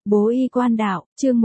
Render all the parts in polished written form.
Bố y quan đạo, chương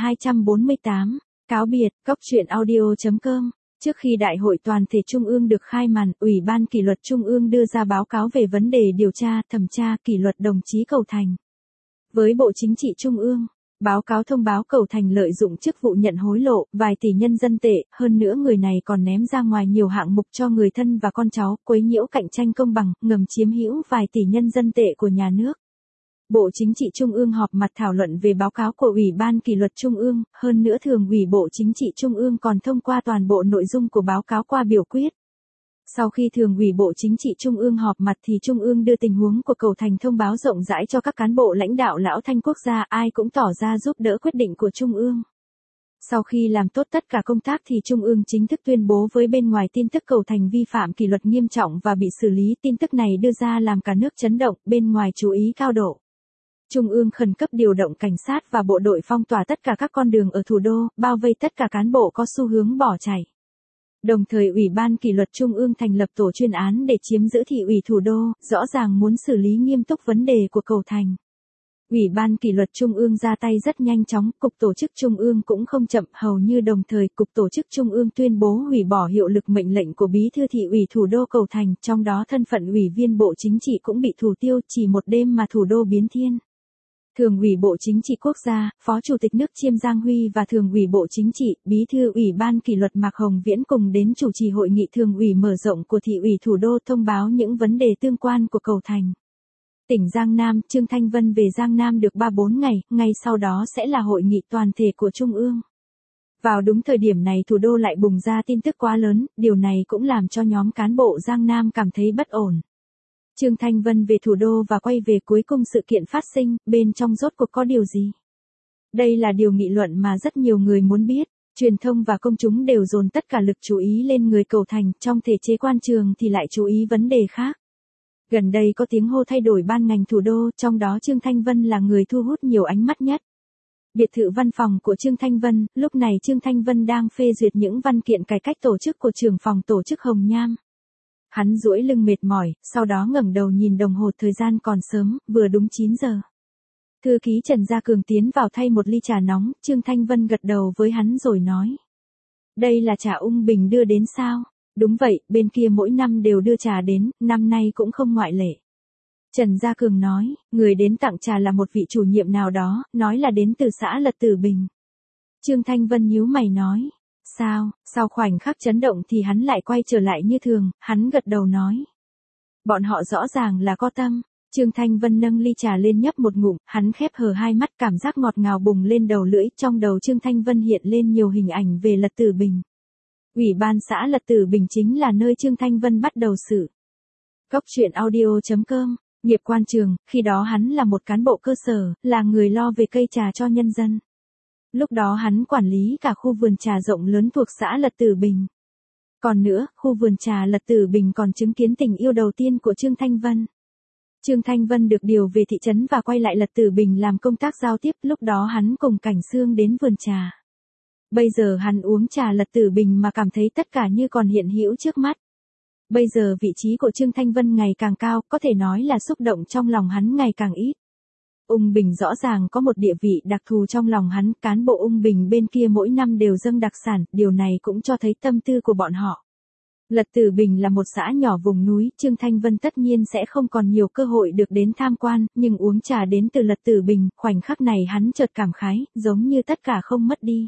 1248, cáo biệt, cóc truyện audio.com. Trước khi Đại hội toàn thể Trung ương được khai màn, Ủy ban kỷ luật Trung ương đưa ra báo cáo về vấn đề điều tra, thẩm tra, kỷ luật đồng chí Cầu Thành. Với Bộ Chính trị Trung ương, báo cáo thông báo Cầu Thành lợi dụng chức vụ nhận hối lộ, vài tỷ nhân dân tệ, hơn nữa người này còn ném ra ngoài nhiều hạng mục cho người thân và con cháu, quấy nhiễu cạnh tranh công bằng, ngầm chiếm hữu vài tỷ nhân dân tệ của nhà nước. Bộ Chính trị Trung ương họp mặt thảo luận về báo cáo của Ủy ban kỷ luật Trung ương, hơn nữa Thường ủy Bộ Chính trị Trung ương còn thông qua toàn bộ nội dung của báo cáo qua biểu quyết. Sau khi Thường ủy Bộ Chính trị Trung ương họp mặt thì Trung ương đưa tình huống của Cầu Thành thông báo rộng rãi cho các cán bộ lãnh đạo lão thanh quốc gia, ai cũng tỏ ra giúp đỡ quyết định của Trung ương. Sau khi làm tốt tất cả công tác thì Trung ương chính thức tuyên bố với bên ngoài tin tức Cầu Thành vi phạm kỷ luật nghiêm trọng và bị xử lý. Tin tức này đưa ra làm cả nước chấn động, bên ngoài chú ý cao độ. Trung ương khẩn cấp điều động cảnh sát và bộ đội phong tỏa tất cả các con đường ở thủ đô, bao vây tất cả cán bộ có xu hướng bỏ chạy. Đồng thời Ủy ban kỷ luật Trung ương thành lập tổ chuyên án để chiếm giữ thị ủy thủ đô, rõ ràng muốn xử lý nghiêm túc vấn đề của Cầu Thành. Ủy ban kỷ luật Trung ương ra tay rất nhanh chóng, Cục Tổ chức Trung ương cũng không chậm, hầu như đồng thời Cục Tổ chức Trung ương tuyên bố hủy bỏ hiệu lực mệnh lệnh của Bí thư thị ủy thủ đô Cầu Thành, trong đó thân phận Ủy viên Bộ Chính trị cũng bị thủ tiêu, chỉ một đêm mà thủ đô biến thiên. Thường ủy Bộ Chính trị Quốc gia, Phó Chủ tịch nước Chiêm Giang Huy và Thường ủy Bộ Chính trị, Bí thư Ủy ban kỷ luật Mạc Hồng Viễn cùng đến chủ trì hội nghị thường ủy mở rộng của thị ủy thủ đô thông báo những vấn đề tương quan của Cầu Thành. Tỉnh Giang Nam, Trương Thanh Vân về Giang Nam được 3-4 ngày, ngay sau đó sẽ là hội nghị toàn thể của Trung ương. Vào đúng thời điểm này thủ đô lại bùng ra tin tức quá lớn, điều này cũng làm cho nhóm cán bộ Giang Nam cảm thấy bất ổn. Trương Thanh Vân về thủ đô và quay về cuối cùng sự kiện phát sinh, bên trong rốt cuộc có điều gì? Đây là điều nghị luận mà rất nhiều người muốn biết, truyền thông và công chúng đều dồn tất cả lực chú ý lên người Cầu Thành, trong thể chế quan trường thì lại chú ý vấn đề khác. Gần đây có tiếng hô thay đổi ban ngành thủ đô, trong đó Trương Thanh Vân là người thu hút nhiều ánh mắt nhất. Biệt thự văn phòng của Trương Thanh Vân, lúc này Trương Thanh Vân đang phê duyệt những văn kiện cải cách tổ chức của trưởng phòng tổ chức Hồng Nham. Hắn duỗi lưng mệt mỏi, sau đó ngẩng đầu nhìn đồng hồ, thời gian còn sớm, vừa đúng 9 giờ. Thư ký Trần Gia Cường tiến vào thay một ly trà nóng, Trương Thanh Vân gật đầu với hắn rồi nói. Đây là trà Ung Bình đưa đến sao? Đúng vậy, bên kia mỗi năm đều đưa trà đến, năm nay cũng không ngoại lệ. Trần Gia Cường nói, người đến tặng trà là một vị chủ nhiệm nào đó, nói là đến từ xã Lật Tử Bình. Trương Thanh Vân nhíu mày nói. Sao, sau khoảnh khắc chấn động thì hắn lại quay trở lại như thường, hắn gật đầu nói. Bọn họ rõ ràng là có tâm. Trương Thanh Vân nâng ly trà lên nhấp một ngụm, hắn khép hờ hai mắt, cảm giác ngọt ngào bùng lên đầu lưỡi, trong đầu Trương Thanh Vân hiện lên nhiều hình ảnh về Lật Tử Bình. Ủy ban xã Lật Tử Bình chính là nơi Trương Thanh Vân bắt đầu sự. Cóc truyện audio.com, nghiệp quan trường, khi đó hắn là một cán bộ cơ sở, là người lo về cây trà cho nhân dân. Lúc đó hắn quản lý cả khu vườn trà rộng lớn thuộc xã Lật Tử Bình. Còn nữa, khu vườn trà Lật Tử Bình còn chứng kiến tình yêu đầu tiên của Trương Thanh Vân. Trương Thanh Vân được điều về thị trấn và quay lại Lật Tử Bình làm công tác giao tiếp, lúc đó hắn cùng Cảnh Sương đến vườn trà. Bây giờ hắn uống trà Lật Tử Bình mà cảm thấy tất cả như còn hiện hữu trước mắt. Bây giờ vị trí của Trương Thanh Vân ngày càng cao, có thể nói là xúc động trong lòng hắn ngày càng ít. Ung Bình rõ ràng có một địa vị đặc thù trong lòng hắn, cán bộ Ung Bình bên kia mỗi năm đều dâng đặc sản, điều này cũng cho thấy tâm tư của bọn họ. Lật Tử Bình là một xã nhỏ vùng núi, Trương Thanh Vân tất nhiên sẽ không còn nhiều cơ hội được đến tham quan, nhưng uống trà đến từ Lật Tử Bình, khoảnh khắc này hắn chợt cảm khái, giống như tất cả không mất đi.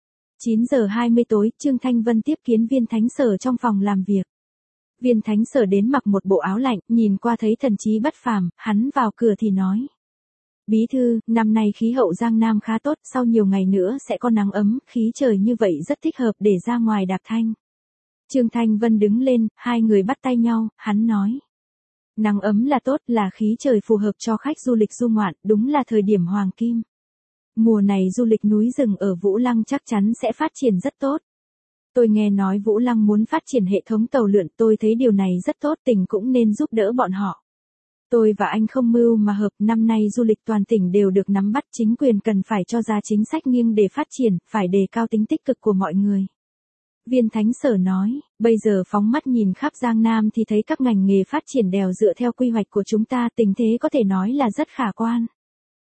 9 giờ 20 tối, Trương Thanh Vân tiếp kiến Viên Thánh Sở trong phòng làm việc. Viên Thánh Sở đến mặc một bộ áo lạnh, nhìn qua thấy thần trí bất phàm, hắn vào cửa thì nói. Bí thư, năm nay khí hậu Giang Nam khá tốt, sau nhiều ngày nữa sẽ có nắng ấm, khí trời như vậy rất thích hợp để ra ngoài đạp thanh. Trương Thanh Vân đứng lên, hai người bắt tay nhau, hắn nói. Nắng ấm là tốt, là khí trời phù hợp cho khách du lịch du ngoạn, đúng là thời điểm hoàng kim. Mùa này du lịch núi rừng ở Vũ Lăng chắc chắn sẽ phát triển rất tốt. Tôi nghe nói Vũ Lăng muốn phát triển hệ thống tàu lượn, tôi thấy điều này rất tốt, tỉnh cũng nên giúp đỡ bọn họ. Tôi và anh không mưu mà hợp, năm nay du lịch toàn tỉnh đều được nắm bắt, chính quyền cần phải cho ra chính sách nghiêng để phát triển, phải đề cao tính tích cực của mọi người. Viên Thánh Sở nói, bây giờ phóng mắt nhìn khắp Giang Nam thì thấy các ngành nghề phát triển đều dựa theo quy hoạch của chúng ta, tình thế có thể nói là rất khả quan.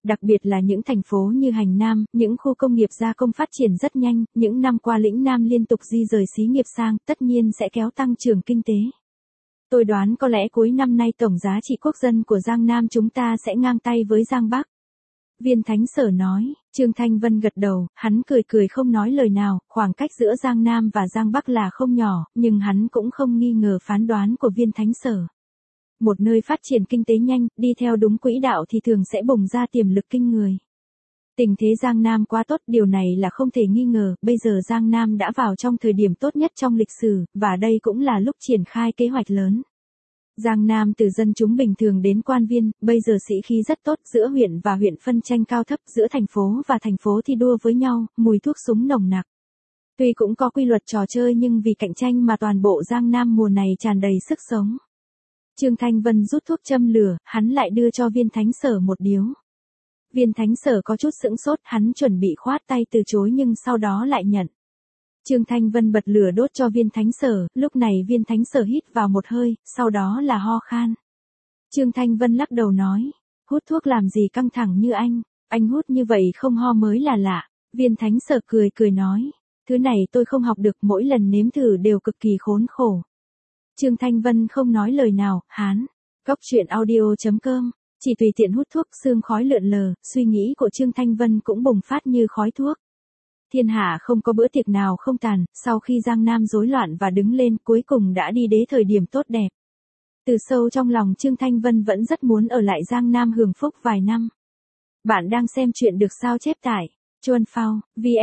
Đặc biệt là những thành phố như Hành Nam, những khu công nghiệp gia công phát triển rất nhanh, những năm qua lĩnh Nam liên tục di rời xí nghiệp sang, tất nhiên sẽ kéo tăng trưởng kinh tế. Tôi đoán có lẽ cuối năm nay tổng giá trị quốc dân của Giang Nam chúng ta sẽ ngang tay với Giang Bắc. Viên Thánh Sở nói, Trương Thanh Vân gật đầu, hắn cười cười không nói lời nào, khoảng cách giữa Giang Nam và Giang Bắc là không nhỏ, nhưng hắn cũng không nghi ngờ phán đoán của Viên Thánh Sở. Một nơi phát triển kinh tế nhanh, đi theo đúng quỹ đạo thì thường sẽ bùng ra tiềm lực kinh người. Tình thế Giang Nam quá tốt, điều này là không thể nghi ngờ, bây giờ Giang Nam đã vào trong thời điểm tốt nhất trong lịch sử, và đây cũng là lúc triển khai kế hoạch lớn. Giang Nam từ dân chúng bình thường đến quan viên, bây giờ sĩ khí rất tốt, giữa huyện và huyện phân tranh cao thấp, giữa thành phố và thành phố thi đua với nhau, mùi thuốc súng nồng nặc. Tuy cũng có quy luật trò chơi nhưng vì cạnh tranh mà toàn bộ Giang Nam mùa này tràn đầy sức sống. Trương Thanh Vân rút thuốc châm lửa, hắn lại đưa cho Viên Thánh Sở một điếu. Viên Thánh Sở có chút sững sốt, hắn chuẩn bị khoát tay từ chối nhưng sau đó lại nhận. Trương Thanh Vân bật lửa đốt cho Viên Thánh Sở, lúc này Viên Thánh Sở hít vào một hơi, sau đó là ho khan. Trương Thanh Vân lắc đầu nói, hút thuốc làm gì căng thẳng như anh hút như vậy không ho mới là lạ. Viên Thánh Sở cười cười nói, thứ này tôi không học được, mỗi lần nếm thử đều cực kỳ khốn khổ. Trương Thanh Vân không nói lời nào, hán. Góc truyện audio.com, chỉ tùy tiện hút thuốc, sương khói lượn lờ, suy nghĩ của Trương Thanh Vân cũng bùng phát như khói thuốc. Thiên hạ không có bữa tiệc nào không tàn, sau khi Giang Nam rối loạn và đứng lên cuối cùng đã đi đến thời điểm tốt đẹp. Từ sâu trong lòng Trương Thanh Vân vẫn rất muốn ở lại Giang Nam hưởng phúc vài năm. Bạn đang xem chuyện được sao chép tại Chuan Phao,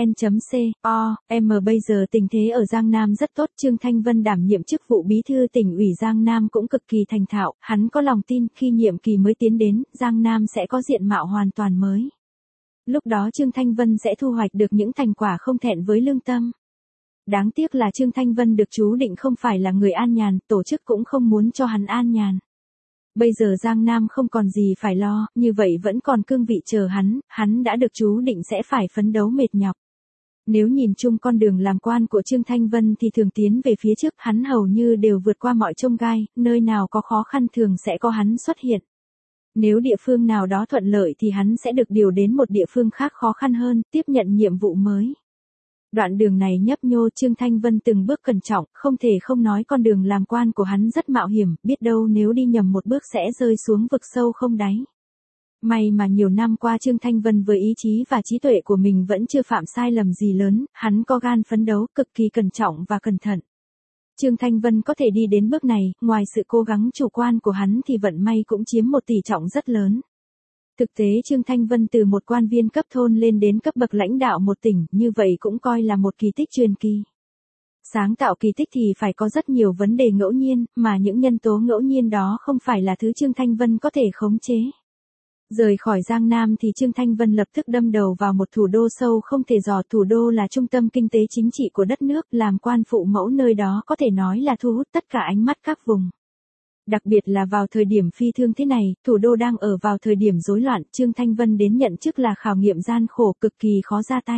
vn.com, bây giờ tình thế ở Giang Nam rất tốt, Trương Thanh Vân đảm nhiệm chức vụ bí thư tỉnh ủy Giang Nam cũng cực kỳ thành thạo, hắn có lòng tin khi nhiệm kỳ mới tiến đến, Giang Nam sẽ có diện mạo hoàn toàn mới. Lúc đó Trương Thanh Vân sẽ thu hoạch được những thành quả không thẹn với lương tâm. Đáng tiếc là Trương Thanh Vân được chú định không phải là người an nhàn, tổ chức cũng không muốn cho hắn an nhàn. Bây giờ Giang Nam không còn gì phải lo, như vậy vẫn còn cương vị chờ hắn đã được chú định sẽ phải phấn đấu mệt nhọc. Nếu nhìn chung con đường làm quan của Trương Thanh Vân thì thường tiến về phía trước, hắn hầu như đều vượt qua mọi chông gai, nơi nào có khó khăn thường sẽ có hắn xuất hiện. Nếu địa phương nào đó thuận lợi thì hắn sẽ được điều đến một địa phương khác khó khăn hơn, tiếp nhận nhiệm vụ mới. Đoạn đường này nhấp nhô, Trương Thanh Vân từng bước cẩn trọng, không thể không nói con đường làm quan của hắn rất mạo hiểm, biết đâu nếu đi nhầm một bước sẽ rơi xuống vực sâu không đáy. May mà nhiều năm qua Trương Thanh Vân với ý chí và trí tuệ của mình vẫn chưa phạm sai lầm gì lớn, hắn có gan phấn đấu, cực kỳ cẩn trọng và cẩn thận. Trương Thanh Vân có thể đi đến bước này, ngoài sự cố gắng chủ quan của hắn thì vận may cũng chiếm một tỷ trọng rất lớn. Thực tế Trương Thanh Vân từ một quan viên cấp thôn lên đến cấp bậc lãnh đạo một tỉnh, như vậy cũng coi là một kỳ tích truyền kỳ. Sáng tạo kỳ tích thì phải có rất nhiều vấn đề ngẫu nhiên, mà những nhân tố ngẫu nhiên đó không phải là thứ Trương Thanh Vân có thể khống chế. Rời khỏi Giang Nam thì Trương Thanh Vân lập tức đâm đầu vào một thủ đô sâu không thể dò, thủ đô là trung tâm kinh tế chính trị của đất nước, làm quan phụ mẫu nơi đó có thể nói là thu hút tất cả ánh mắt các vùng. Đặc biệt là vào thời điểm phi thương thế này, thủ đô đang ở vào thời điểm rối loạn, Trương Thanh Vân đến nhận chức là khảo nghiệm gian khổ, cực kỳ khó ra tay.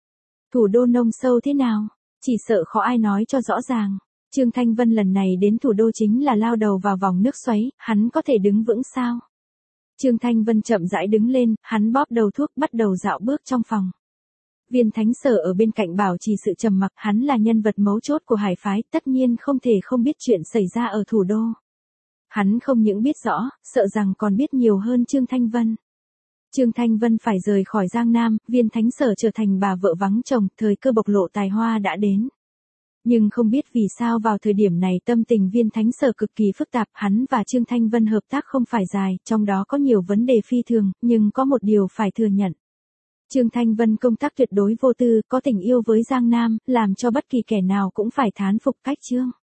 Thủ đô nông sâu thế nào? Chỉ sợ khó ai nói cho rõ ràng. Trương Thanh Vân lần này đến thủ đô chính là lao đầu vào vòng nước xoáy, hắn có thể đứng vững sao? Trương Thanh Vân chậm rãi đứng lên, hắn bóp đầu thuốc bắt đầu dạo bước trong phòng. Viên Thánh Sở ở bên cạnh bảo trì sự trầm mặc, hắn là nhân vật mấu chốt của hải phái, tất nhiên không thể không biết chuyện xảy ra ở thủ đô. Hắn không những biết rõ, sợ rằng còn biết nhiều hơn Trương Thanh Vân. Trương Thanh Vân phải rời khỏi Giang Nam, Viên Thánh Sở trở thành bà vợ vắng chồng, thời cơ bộc lộ tài hoa đã đến. Nhưng không biết vì sao vào thời điểm này tâm tình Viên Thánh Sở cực kỳ phức tạp, hắn và Trương Thanh Vân hợp tác không phải dài, trong đó có nhiều vấn đề phi thường, nhưng có một điều phải thừa nhận. Trương Thanh Vân công tác tuyệt đối vô tư, có tình yêu với Giang Nam, làm cho bất kỳ kẻ nào cũng phải thán phục cách Trương